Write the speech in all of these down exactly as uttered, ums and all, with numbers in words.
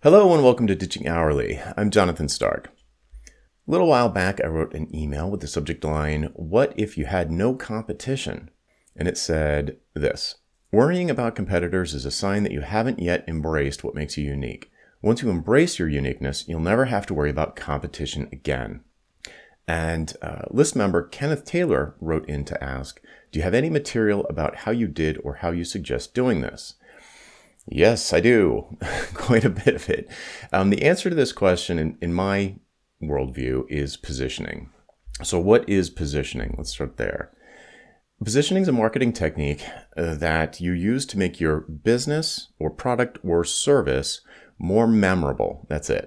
Hello and welcome to Ditching Hourly. I'm Jonathan Stark. A little while back, I wrote an email with the subject line, "What if you had no competition?" And it said this: worrying about competitors is a sign that you haven't yet embraced what makes you unique. Once you embrace your uniqueness, you'll never have to worry about competition again. And uh, list member Kenneth Taylor wrote in to ask, do you have any material about how you did or how you suggest doing this? Yes, I do. Quite a bit of it. Um, the answer to this question in, in my worldview is positioning. So what is positioning? Let's start there. Positioning is a marketing technique uh, that you use to make your business or product or service more memorable. That's it.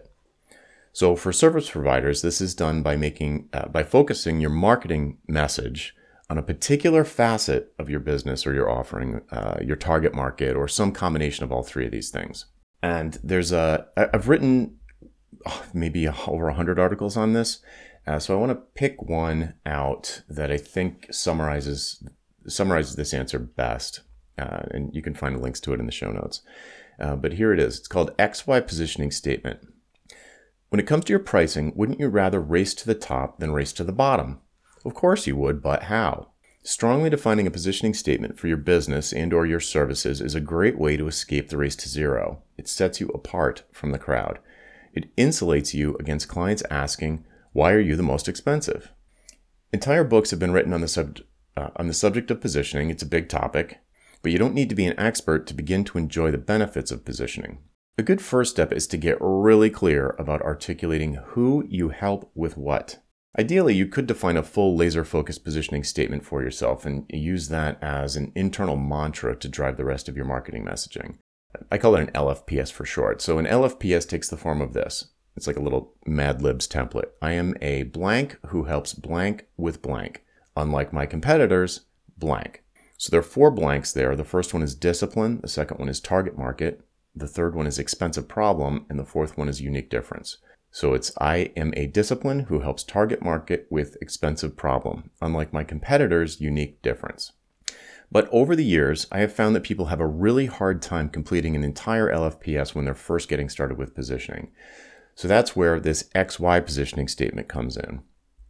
So for service providers, this is done by making uh, by focusing your marketing message on a particular facet of your business or your offering, uh, your target market, or some combination of all three of these things. And there's a I've written oh, maybe over a hundred articles on this, uh, so I want to pick one out that I think summarizes summarizes this answer best, uh, and you can find links to it in the show notes. Uh, but here it is. It's called X Y Positioning Statement. When it comes to your pricing, wouldn't you rather race to the top than race to the bottom? Of course you would, but how? Strongly defining a positioning statement for your business and or your services is a great way to escape the race to zero. It sets you apart from the crowd. It insulates you against clients asking, why are you the most expensive? Entire books have been written on the, sub- uh, on the subject of positioning. It's a big topic, but you don't need to be an expert to begin to enjoy the benefits of positioning. A good first step is to get really clear about articulating who you help with what. Ideally, you could define a full laser-focused positioning statement for yourself and use that as an internal mantra to drive the rest of your marketing messaging. I call it an L F P S for short. So an L F P S takes the form of this. It's like a little Mad Libs template. I am a blank who helps blank with blank. Unlike my competitors, blank. So there are four blanks there. The first one is discipline. The second one is target market. The third one is expensive problem. And the fourth one is unique difference. So it's I am a discipline who helps target market with expensive problem, unlike my competitors' unique difference. But over the years, I have found that people have a really hard time completing an entire L F P S when they're first getting started with positioning. So that's where this X Y positioning statement comes in.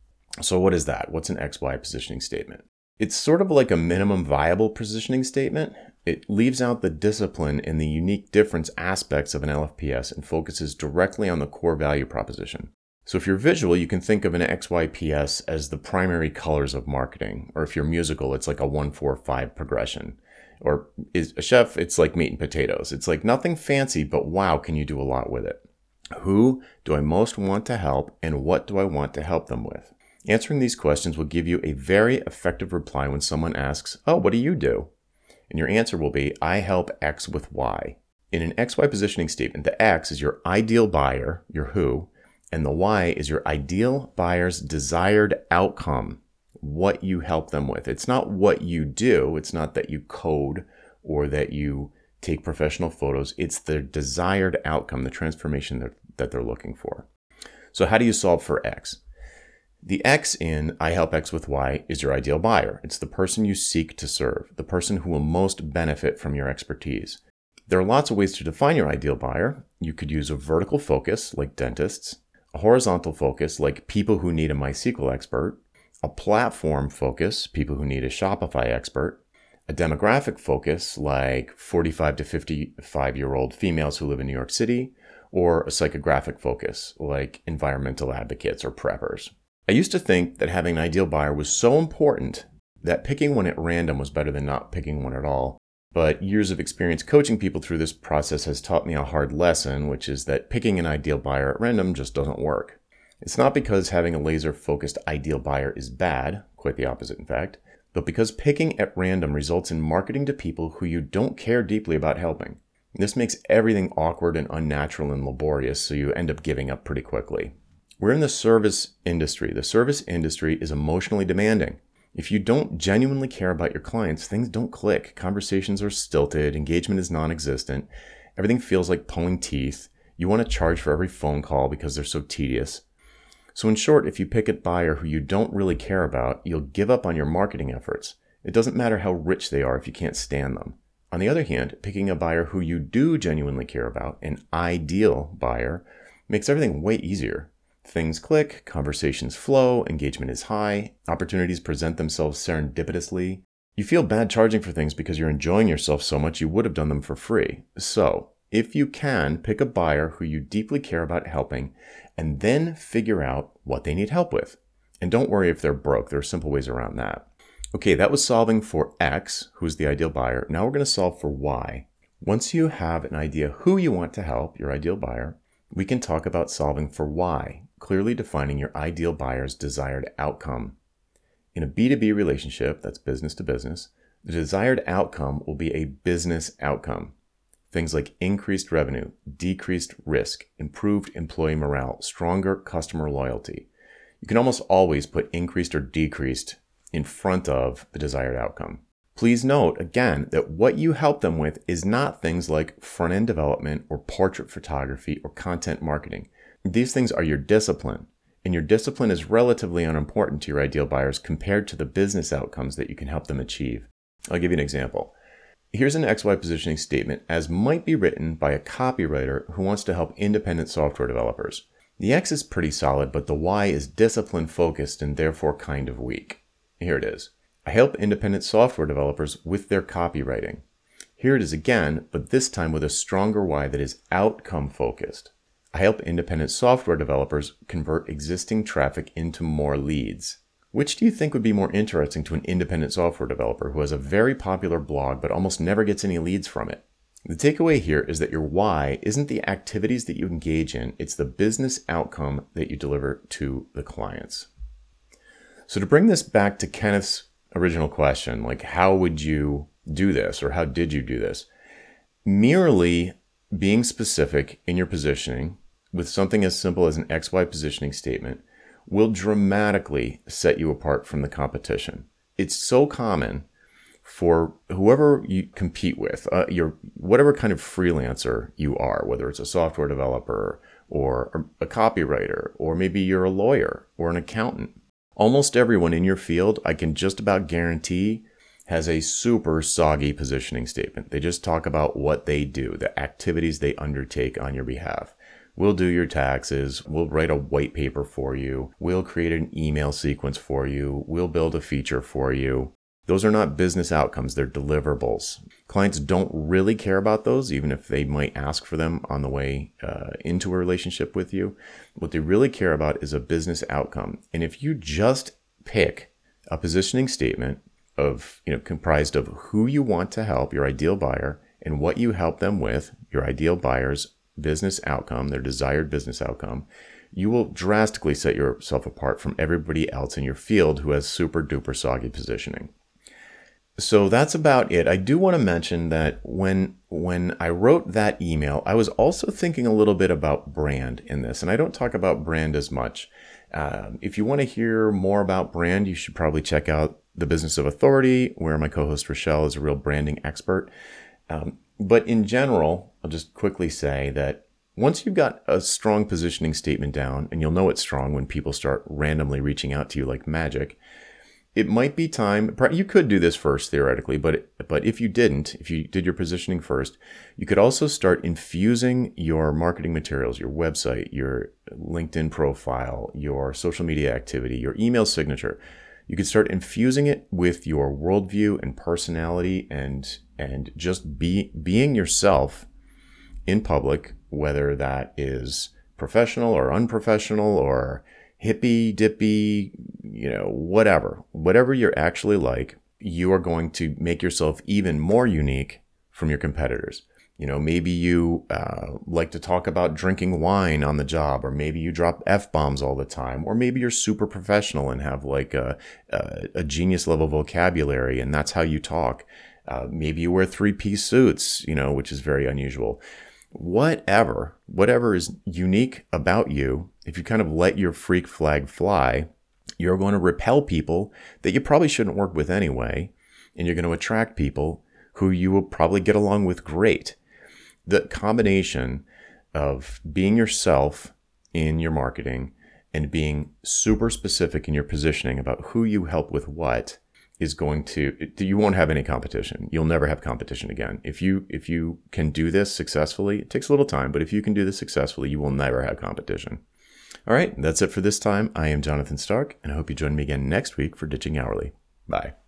So what is that? What's an X Y positioning statement? It's sort of like a minimum viable positioning statement. It leaves out the discipline and the unique difference aspects of an L F P S and focuses directly on the core value proposition. So if you're visual, you can think of an X Y P S as the primary colors of marketing. Or if you're musical, it's like a one four five progression. Or is a chef, it's like meat and potatoes. It's like nothing fancy, but wow, can you do a lot with it? Who do I most want to help, and what do I want to help them with? Answering these questions will give you a very effective reply when someone asks, oh, what do you do? And your answer will be, I help X with Y. In an X Y positioning statement, the X is your ideal buyer, your who, and the Y is your ideal buyer's desired outcome, what you help them with. It's not what you do. It's not that you code or that you take professional photos. It's the desired outcome, the transformation that, that they're looking for. So how do you solve for X? The X in I help X with Y is your ideal buyer. It's the person you seek to serve, the person who will most benefit from your expertise. There are lots of ways to define your ideal buyer. You could use a vertical focus, like dentists, a horizontal focus, like people who need a MySQL expert, a platform focus, people who need a Shopify expert, a demographic focus, like forty-five to fifty-five-year-old females who live in New York City, or a psychographic focus, like environmental advocates or preppers. I used to think that having an ideal buyer was so important that picking one at random was better than not picking one at all. But years of experience coaching people through this process has taught me a hard lesson, which is that picking an ideal buyer at random just doesn't work. It's not because having a laser-focused ideal buyer is bad, quite the opposite in fact, but because picking at random results in marketing to people who you don't care deeply about helping. This makes everything awkward and unnatural and laborious, so you end up giving up pretty quickly. We're in the service industry. The service industry is emotionally demanding. If you don't genuinely care about your clients, things don't click. Conversations are stilted. Engagement is non-existent. Everything feels like pulling teeth. You want to charge for every phone call because they're so tedious. So in short, if you pick a buyer who you don't really care about, you'll give up on your marketing efforts. It doesn't matter how rich they are if you can't stand them. On the other hand, picking a buyer who you do genuinely care about, an ideal buyer, makes everything way easier. Things click, conversations flow, engagement is high, opportunities present themselves serendipitously. You feel bad charging for things because you're enjoying yourself so much you would have done them for free. So, if you can, pick a buyer who you deeply care about helping, and then figure out what they need help with. And don't worry if they're broke, there are simple ways around that. Okay, that was solving for X, who's the ideal buyer. Now we're going to solve for Y. Once you have an idea who you want to help, your ideal buyer, we can talk about solving for Y, clearly defining your ideal buyer's desired outcome. In a B two B relationship, that's business to business, the desired outcome will be a business outcome. Things like increased revenue, decreased risk, improved employee morale, stronger customer loyalty. You can almost always put increased or decreased in front of the desired outcome. Please note, again, that what you help them with is not things like front-end development or portrait photography or content marketing. These things are your discipline, and your discipline is relatively unimportant to your ideal buyers compared to the business outcomes that you can help them achieve. I'll give you an example. Here's an X Y positioning statement as might be written by a copywriter who wants to help independent software developers. The X is pretty solid, but the Y is discipline focused and therefore kind of weak. Here it is. I help independent software developers with their copywriting. Here it is again, but this time with a stronger Y that is outcome focused. I help independent software developers convert existing traffic into more leads. Which do you think would be more interesting to an independent software developer who has a very popular blog but almost never gets any leads from it? The takeaway here is that your why isn't the activities that you engage in, it's the business outcome that you deliver to the clients. So to bring this back to Kenneth's original question, like how would you do this or how did you do this? Merely being specific in your positioning with something as simple as an X Y positioning statement will dramatically set you apart from the competition. It's so common for whoever you compete with, uh, your whatever kind of freelancer you are, whether it's a software developer or a copywriter, or maybe you're a lawyer or an accountant. Almost everyone in your field, I can just about guarantee, has a super soggy positioning statement. They just talk about what they do, the activities they undertake on your behalf. We'll do your taxes. We'll write a white paper for you. We'll create an email sequence for you. We'll build a feature for you. Those are not business outcomes. They're deliverables. Clients don't really care about those, even if they might ask for them on the way uh, into a relationship with you. What they really care about is a business outcome. And if you just pick a positioning statement of, you know, comprised of who you want to help, your ideal buyer, and what you help them with, your ideal buyer's business outcome, their desired business outcome, you will drastically set yourself apart from everybody else in your field who has super duper soggy positioning. So that's about it. I do want to mention that when when I wrote that email, I was also thinking a little bit about brand in this, and I don't talk about brand as much. Um, if you want to hear more about brand, you should probably check out The Business of Authority, where my co-host Rochelle is a real branding expert. Um, but in general, I'll just quickly say that once you've got a strong positioning statement down, and you'll know it's strong when people start randomly reaching out to you like magic, it might be time, you could do this first theoretically, but but if you didn't, if you did your positioning first, you could also start infusing your marketing materials, your website, your LinkedIn profile, your social media activity, your email signature. You could start infusing it with your worldview and personality and and just be being yourself in public, whether that is professional or unprofessional or hippy dippy, you know, whatever, whatever you're actually like, you are going to make yourself even more unique from your competitors. You know, maybe you uh, like to talk about drinking wine on the job, or maybe you drop F-bombs all the time, or maybe you're super professional and have like a, a, a genius level vocabulary and that's how you talk. Uh, maybe you wear three-piece suits, you know, which is very unusual. Whatever, whatever is unique about you, if you kind of let your freak flag fly, you're going to repel people that you probably shouldn't work with anyway, and you're going to attract people who you will probably get along with great. The combination of being yourself in your marketing and being super specific in your positioning about who you help with what is going to, you won't have any competition. You'll never have competition again. If you if you can do this successfully, it takes a little time, but if you can do this successfully, you will never have competition. All right, that's it for this time. I am Jonathan Stark, and I hope you join me again next week for Ditching Hourly. Bye.